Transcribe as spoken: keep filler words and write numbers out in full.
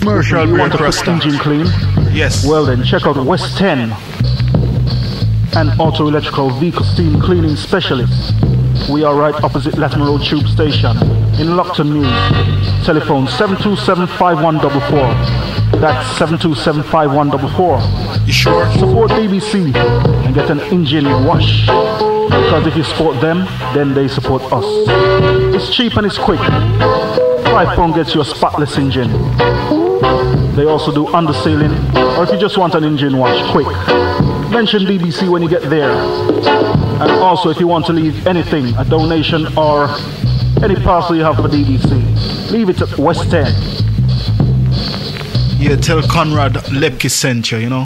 Commercial You want break a quick Rasta. engine clean? Yes. Well then, check out West ten, an auto electrical vehicle steam cleaning specialist. We are right opposite Latimer Road Tube Station in Lockton News. Telephone seven two seven, five one four four. That's seven two seven, five one four four. You sure? Support B B C and get an engine wash. Because if you support them, then they support us. It's cheap and it's quick. Five pound gets you a spotless engine. They also do undersealing, or if you just want an engine wash, quick. Mention B B C when you get there. And also if you want to leave anything, a donation or any parcel you have for D B C, leave it at West ten. Yeah, tell Conrad Lepke sent you, you know.